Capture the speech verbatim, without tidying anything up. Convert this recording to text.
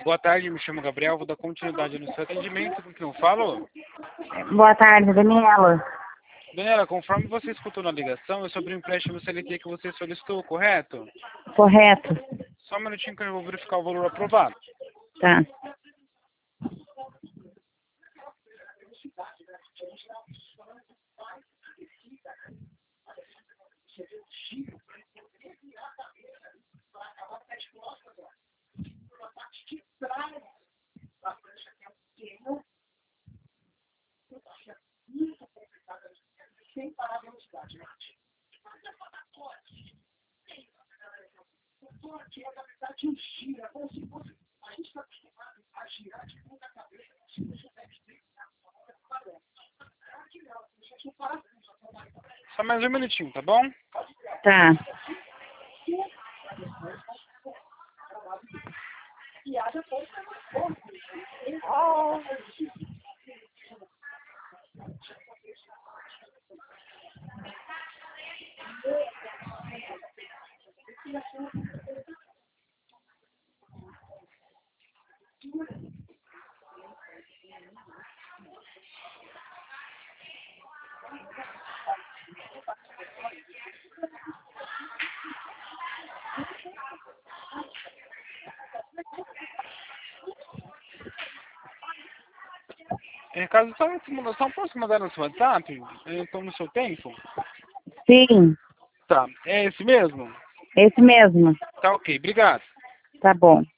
Boa tarde, me chamo Gabriel, vou dar continuidade no seu atendimento. Com quem eu falo? Boa tarde, Daniela. Daniela, conforme você escutou na ligação, é sobre o empréstimo C L T que você solicitou, correto? Correto? Só um minutinho que eu vou verificar o valor aprovado. Tá. Só mais um minutinho, tá bom? Tá. Ricardo, só uma simulação, posso mandar no seu WhatsApp? Eu tomo o seu tempo? Sim, Tá, é esse mesmo? esse mesmo. Tá ok, obrigado. Tá bom.